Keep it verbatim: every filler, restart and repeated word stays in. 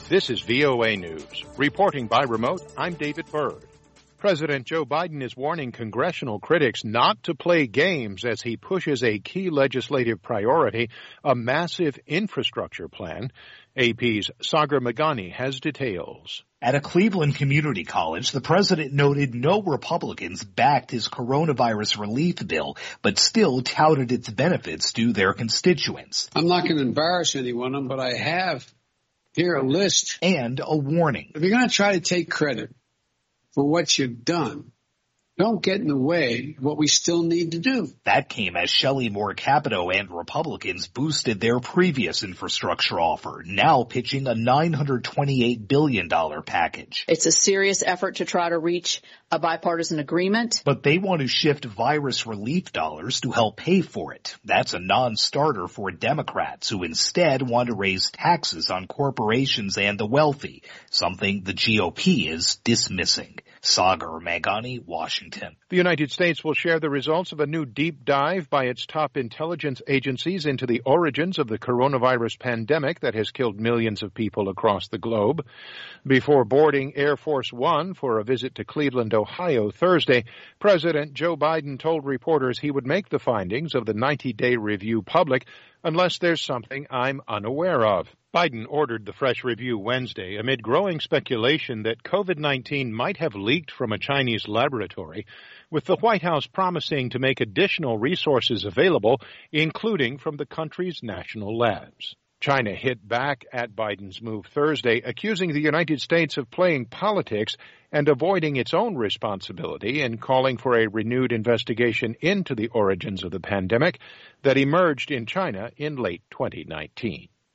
This is V O A News. Reporting by remote, I'm David Byrd. President Joe Biden is warning congressional critics not to play games as he pushes a key legislative priority, a massive infrastructure plan. A P's Sagar Meghani has details. At a Cleveland community college, the president noted no Republicans backed his coronavirus relief bill, but still touted its benefits to their constituents. I'm not going to embarrass anyone, but I have here a list. And a warning. If you're going to try to take credit for what you've done, don't get in the way of what we still need to do. That came as Shelley Moore Capito and Republicans boosted their previous infrastructure offer, now pitching a nine hundred twenty-eight billion dollars package. It's a serious effort to try to reach a bipartisan agreement. But they want to shift virus relief dollars to help pay for it. That's a non-starter for Democrats, who instead want to raise taxes on corporations and the wealthy, something the G O P is dismissing. Sagar Meghani, Washington. The United States will share the results of a new deep dive by its top intelligence agencies into the origins of the coronavirus pandemic that has killed millions of people across the globe. Before boarding Air Force One for a visit to Cleveland, Ohio, Thursday, President Joe Biden told reporters he would make the findings of the ninety-day review public unless there's something I'm unaware of. Biden ordered the fresh review Wednesday amid growing speculation that COVID nineteen might have leaked from a Chinese laboratory, with the White House promising to make additional resources available, including from the country's national labs. China hit back at Biden's move Thursday, accusing the United States of playing politics and avoiding its own responsibility in calling for a renewed investigation into the origins of the pandemic that emerged in China in late twenty nineteen.